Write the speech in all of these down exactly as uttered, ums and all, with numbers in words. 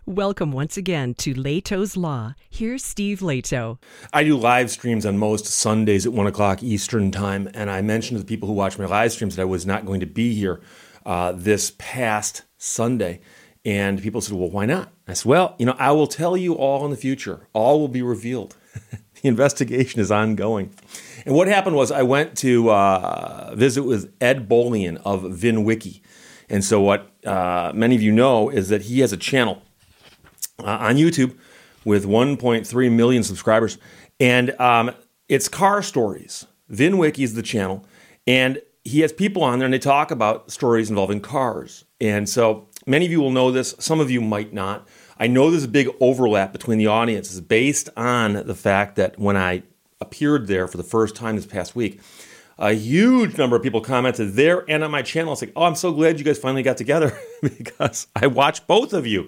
Welcome once again to Leto's Law. Here's Steve Leto. I do live streams on most Sundays at one o'clock Eastern time, and I mentioned to the people who watch my live streams that I was not going to be here uh, this past Sunday. And people said, well, why not? I said, well, you know, I will tell you all in the future. All will be revealed. The investigation is ongoing. And what happened was I went to uh, visit with Ed Bolian of VinWiki. And so what uh, many of you know is that he has a channel uh, on YouTube with one point three million subscribers. And um, it's car stories. VinWiki is the channel. And he has people on there and they talk about stories involving cars. And so many of you will know this. Some of you might not. I know there's a big overlap between the audiences based on the fact that when I appeared there for the first time this past week, a huge number of people commented there and on my channel. It's like, oh, I'm so glad you guys finally got together because I watched both of you.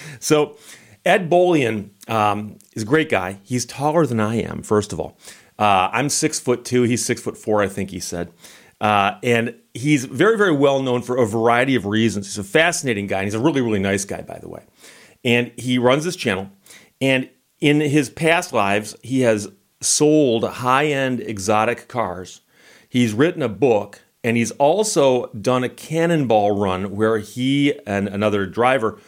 So Ed Bolian um, is a great guy. He's taller than I am, first of all. Uh, I'm six foot two. He's six foot four, I think he said. Uh, and he's very, very well known for a variety of reasons. He's a fascinating guy. And he's a really, really nice guy, by the way. And he runs this channel. And in his past lives, he has sold high-end exotic cars. He's written a book. And he's also done a cannonball run where he and another driver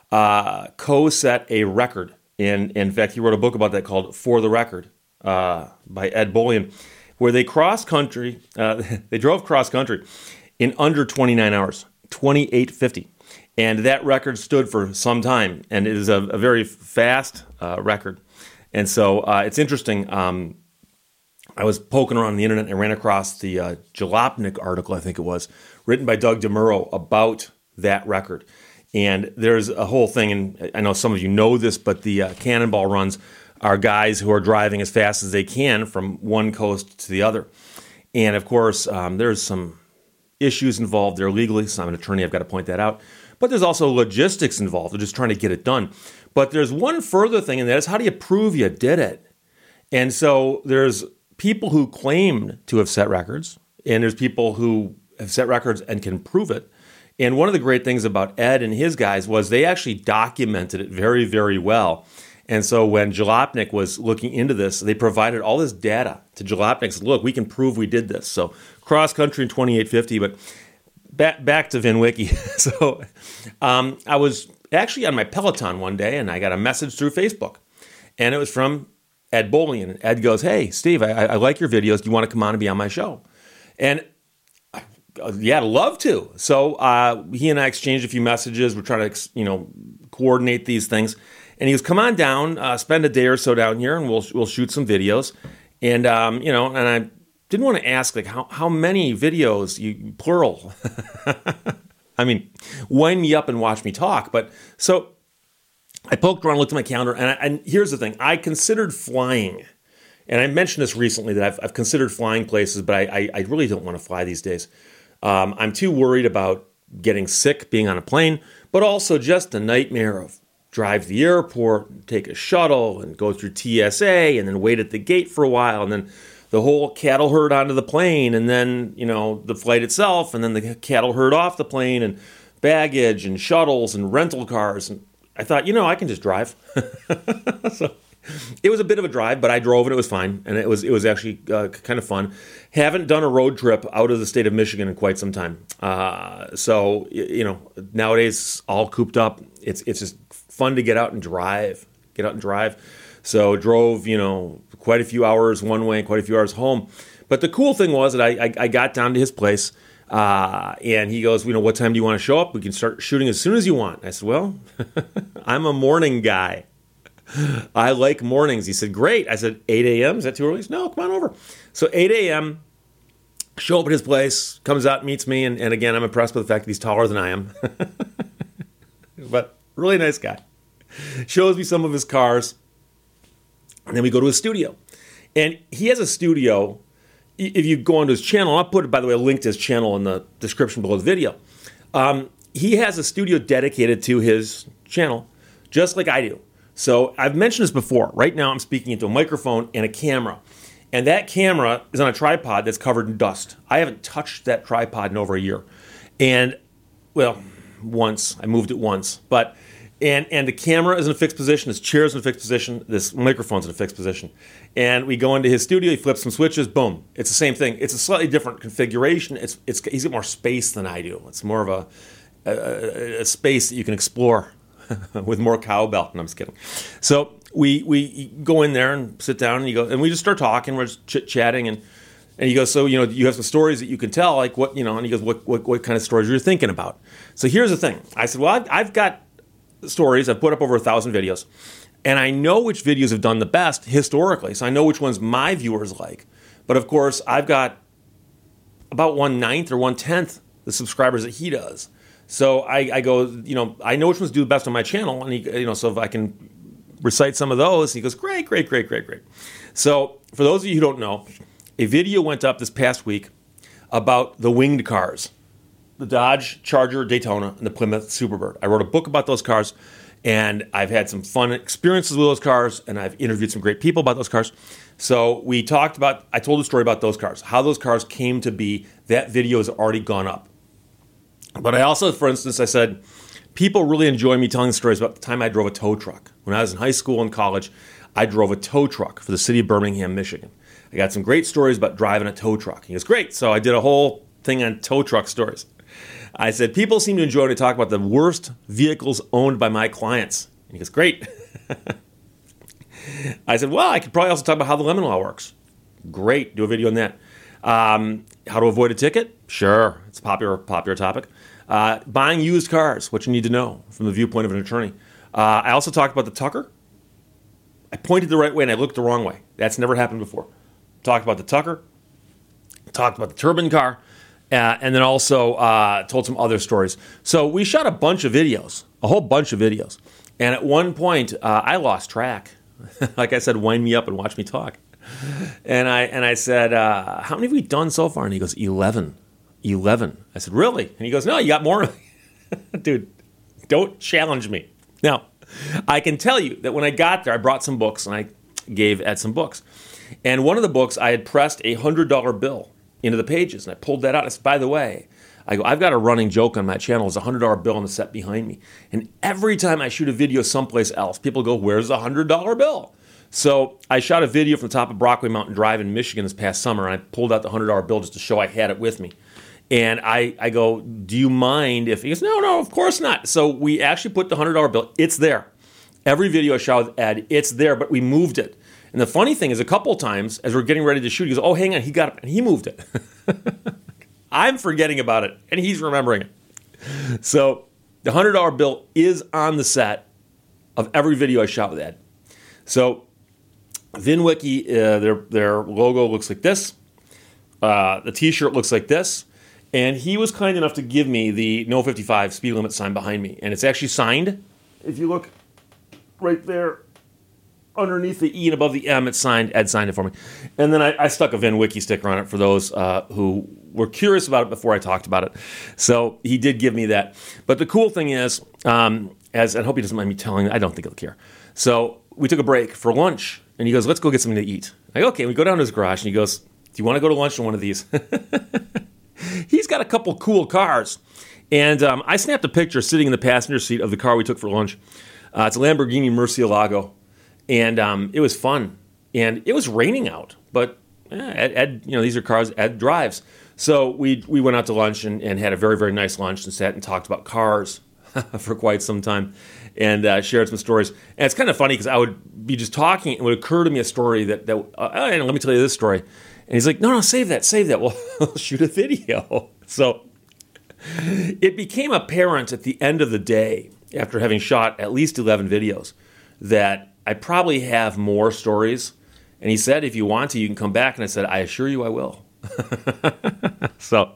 uh, co-set a record. And in fact, he wrote a book about that called For the Record uh, by Ed Bolian, where they cross country, uh, they drove cross country in under twenty-nine hours, twenty-eight fifty. And that record stood for some time, and it is a, a very fast uh, record. And so uh, it's interesting. Um, I was poking around on the internet and ran across the uh, Jalopnik article, I think it was, written by Doug DeMuro about that record. And there's a whole thing, and I know some of you know this, but the uh, cannonball runs are guys who are driving as fast as they can from one coast to the other. And of course, um, there's some issues involved there legally, so I'm an attorney, I've got to point that out. But there's also logistics involved. They're just trying to get it done. But there's one further thing, and that is how do you prove you did it? And so there's people who claim to have set records, and there's people who have set records and can prove it. And one of the great things about Ed and his guys was they actually documented it very, very well. And so when Jalopnik was looking into this, they provided all this data to Jalopnik. Said, look, we can prove we did this. So cross-country in twenty-eight fifty, but back, back to VinWiki. so um, I was actually on my Peloton one day, and I got a message through Facebook. And it was from Ed Bolian. And Ed goes, hey, Steve, I, I like your videos. Do you want to come on and be on my show? And I, yeah, I'd love to. So uh, he and I exchanged a few messages. We're trying to, you know, coordinate these things. And he goes, come on down, uh, spend a day or so down here, and we'll we'll shoot some videos. And, um, you know, and I didn't want to ask, like, how, how many videos, you plural. I mean, wind me up and watch me talk. But so I poked around, looked at my calendar, and, I, and here's the thing. I considered flying. And I mentioned this recently, that I've, I've considered flying places, but I, I, I really don't want to fly these days. Um, I'm too worried about getting sick, being on a plane, but also just the nightmare of drive to the airport, take a shuttle, and go through T S A, and then wait at the gate for a while, and then the whole cattle herd onto the plane, and then, you know, the flight itself, and then the cattle herd off the plane, and baggage, and shuttles, and rental cars. And I thought, you know, I can just drive. So it was a bit of a drive, but I drove, and it was fine, and it was it was actually uh, kind of fun. Haven't done a road trip out of the state of Michigan in quite some time. Uh, so, you know, nowadays, all cooped up, it's it's just fun to get out and drive, get out and drive. So drove, you know, quite a few hours one way, quite a few hours home. But the cool thing was that I, I, I got down to his place, uh, and he goes, you know, what time do you want to show up? We can start shooting as soon as you want. I said, well, I'm a morning guy. I like mornings. He said, great. I said, eight a.m., is that too early? He said, no, come on over. So eight a.m., show up at his place, comes out, meets me, and, and again, I'm impressed with the fact that he's taller than I am. But really nice guy. Shows me some of his cars. And then we go to his studio. And he has a studio. If you go onto his channel, I'll put, by the way, a link to his channel in the description below the video. Um, he has a studio dedicated to his channel, just like I do. So I've mentioned this before. Right now I'm speaking into a microphone and a camera. And that camera is on a tripod that's covered in dust. I haven't touched that tripod in over a year. And, well, once. I moved it once. But And and the camera is in a fixed position, his chair is in a fixed position, this microphone's in a fixed position. And we go into his studio, he flips some switches, boom. It's the same thing. It's a slightly different configuration. It's it's he's got more space than I do. It's more of a a, a space that you can explore with more cowbell. And I'm just kidding. So we we go in there and sit down and you go and we just start talking, we're just chit chatting and And he goes, so, you know, you have some stories that you can tell, like what, you know, and he goes, what what, what kind of stories are you thinking about? So here's the thing. I said, well, I've, I've got stories. I've put up over a thousand videos. And I know which videos have done the best historically. So I know which ones my viewers like. But of course, I've got about one-ninth or one-tenth the subscribers that he does. So I, I go, you know, I know which ones do the best on my channel. And, he, you know, so if I can recite some of those, he goes, great, great, great, great, great. So for those of you who don't know, a video went up this past week about the winged cars, the Dodge Charger Daytona and the Plymouth Superbird. I wrote a book about those cars, and I've had some fun experiences with those cars, and I've interviewed some great people about those cars. So we talked about, I told a story about those cars, how those cars came to be. That video has already gone up. But I also, for instance, I said, people really enjoy me telling stories about the time I drove a tow truck. When I was in high school and college, I drove a tow truck for the city of Birmingham, Michigan. I got some great stories about driving a tow truck. He goes, great. So I did a whole thing on tow truck stories. I said, people seem to enjoy when I talk about the worst vehicles owned by my clients. And he goes, great. I said, well, I could probably also talk about how the lemon law works. Great. Do a video on that. Um, how to avoid a ticket? Sure. It's a popular, popular topic. Uh, buying used cars, what you need to know from the viewpoint of an attorney. Uh, I also talked about the Tucker. I pointed the right way and I looked the wrong way. That's never happened before. Talked about the Tucker. Talked about the turbine car. Uh, and then also uh, told some other stories. So we shot a bunch of videos, a whole bunch of videos. And at one point, uh, I lost track. Like I said, wind me up and watch me talk. And I and I said, uh, how many have we done so far? And he goes, eleven. eleven. I said, really? And he goes, no, you got more. Dude, don't challenge me. Now, I can tell you that when I got there, I brought some books, and I gave Ed some books. And one of the books, I had pressed a one hundred dollar bill into the pages, and I pulled that out. I said, by the way, I go, I've got a running joke on my channel. There's a one hundred dollar bill on the set behind me. And every time I shoot a video someplace else, people go, where's the one hundred dollar bill? So I shot a video from the top of Brockway Mountain Drive in Michigan this past summer, and I pulled out the one hundred dollar bill just to show I had it with me. And I, I go, do you mind if... He goes, no, no, of course not. So we actually put the one hundred dollar bill. It's there. Every video I shot with Ed, it's there, but we moved it. And the funny thing is, a couple times, as we're getting ready to shoot, he goes, oh, hang on, he got it, and he moved it. I'm forgetting about it, and he's remembering it. So the one hundred dollar bill is on the set of every video I shot with Ed. So VinWiki, uh, their, their logo looks like this. Uh, the T-shirt looks like this. And he was kind enough to give me the No fifty-five speed limit sign behind me. And it's actually signed. If you look right there, underneath the E and above the M, it's signed. Ed signed it for me. And then I, I stuck a VinWiki sticker on it for those uh, who were curious about it before I talked about it. So he did give me that. But the cool thing is, um, as I hope he doesn't mind me telling, I don't think he'll care. So we took a break for lunch. And he goes, let's go get something to eat. I go, okay. We go down to his garage, and he goes, do you want to go to lunch in one of these? He's got a couple cool cars. And um, I snapped a picture sitting in the passenger seat of the car we took for lunch. Uh, it's a Lamborghini Murcielago. And um, it was fun. And it was raining out. But eh, Ed, Ed, you know, these are cars Ed drives. So we we went out to lunch and, and had a very, very nice lunch and sat and talked about cars for quite some time and uh, shared some stories. And it's kind of funny because I would be just talking and it would occur to me a story that, that uh, let me tell you this story. And he's like, no, no, save that, save that. Well, I'll shoot a video. So it became apparent at the end of the day, after having shot at least eleven videos, that I probably have more stories. And he said, if you want to, you can come back. And I said, I assure you I will. So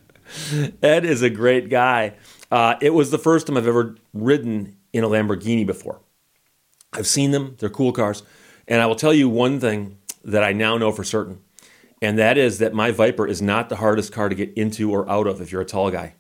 Ed is a great guy. Uh, it was the first time I've ever ridden in a Lamborghini before. I've seen them. They're cool cars. And I will tell you one thing that I now know for certain. And that is that my Viper is not the hardest car to get into or out of if you're a tall guy.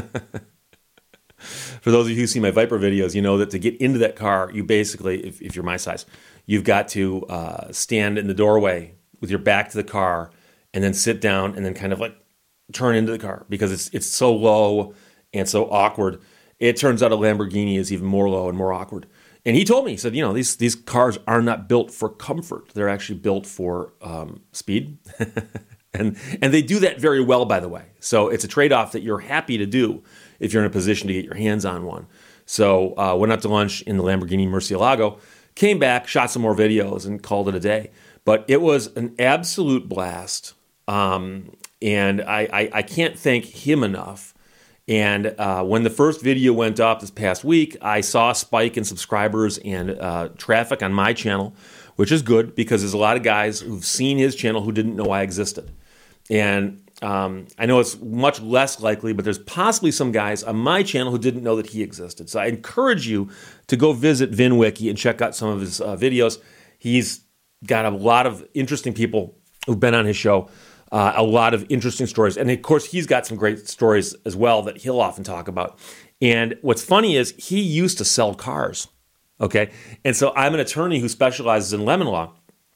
For those of you who see my Viper videos, you know that to get into that car, you basically, if, if you're my size, you've got to uh, stand in the doorway with your back to the car and then sit down and then kind of like turn into the car because it's it's so low and so awkward. It turns out a Lamborghini is even more low and more awkward. And he told me, he said, you know, these these cars are not built for comfort. They're actually built for um, speed. and and they do that very well, by the way. So it's a trade-off that you're happy to do if you're in a position to get your hands on one. So uh, went out to lunch in the Lamborghini Murcielago, came back, shot some more videos, and called it a day. But it was an absolute blast. Um, and I, I, I can't thank him enough. And uh, when the first video went up this past week, I saw a spike in subscribers and uh, traffic on my channel, which is good because there's a lot of guys who've seen his channel who didn't know I existed. And um, I know it's much less likely, but there's possibly some guys on my channel who didn't know that he existed. So I encourage you to go visit VinWiki and check out some of his uh, videos. He's got a lot of interesting people who've been on his show. Uh, a lot of interesting stories. And of course, he's got some great stories as well that he'll often talk about. And what's funny is he used to sell cars, okay? And so I'm an attorney who specializes in lemon law.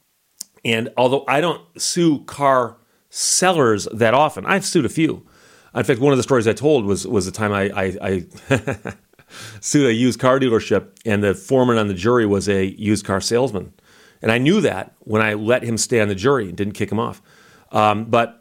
And although I don't sue car sellers that often, I've sued a few. In fact, one of the stories I told was was the time I, I, I sued a used car dealership, and the foreman on the jury was a used car salesman. And I knew that when I let him stay on the jury and didn't kick him off. Um, but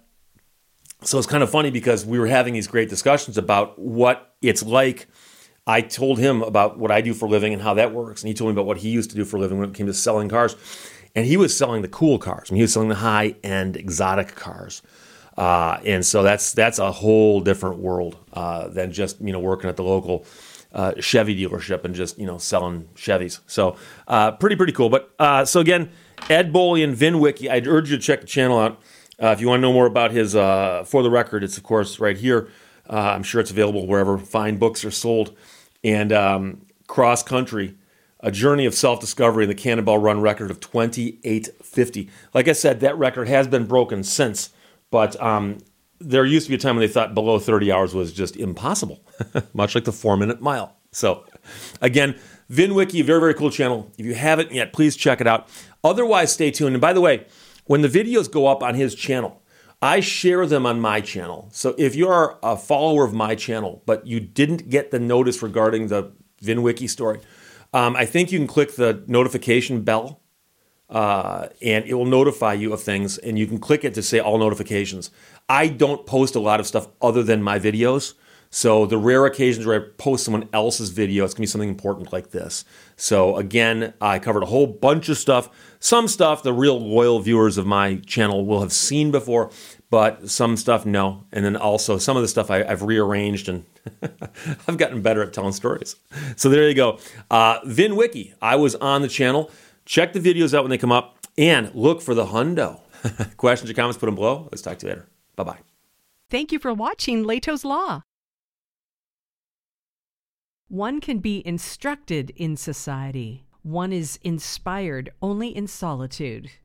so it's kind of funny because we were having these great discussions about what it's like. I told him about what I do for a living and how that works. And he told me about what he used to do for a living when it came to selling cars. And he was selling the cool cars. I mean, he was selling the high-end exotic cars. Uh, and so that's that's a whole different world uh, than just, you know, working at the local uh, Chevy dealership and just, you know, selling Chevys. So uh, pretty, pretty cool. But uh, so again, Ed Bolian, VinWiki, I'd urge you to check the channel out. Uh, if you want to know more about his uh, For the Record, it's, of course, right here. Uh, I'm sure it's available wherever fine books are sold. And um, Cross Country, A Journey of Self-Discovery, and the Cannonball Run record of twenty-eight fifty. Like I said, that record has been broken since, but um, there used to be a time when they thought below thirty hours was just impossible, much like the four-minute mile. So, again, VinWiki, very, very cool channel. If you haven't yet, please check it out. Otherwise, stay tuned. And by the way, when the videos go up on his channel, I share them on my channel. So if you are a follower of my channel, but you didn't get the notice regarding the VinWiki story, um, I think you can click the notification bell, uh, and it will notify you of things, and you can click it to say all notifications. I don't post a lot of stuff other than my videos. So the rare occasions where I post someone else's video, it's going to be something important like this. So again, I covered a whole bunch of stuff. Some stuff the real loyal viewers of my channel will have seen before, but some stuff no. And then also some of the stuff I, I've rearranged, and I've gotten better at telling stories. So there you go. Uh, VinWiki, I was on the channel. Check the videos out when they come up, and look for the hundo. Questions or comments, put them below. Let's talk to you later. Bye-bye. Thank you for watching Lehto's Law. One can be instructed in society. One is inspired only in solitude.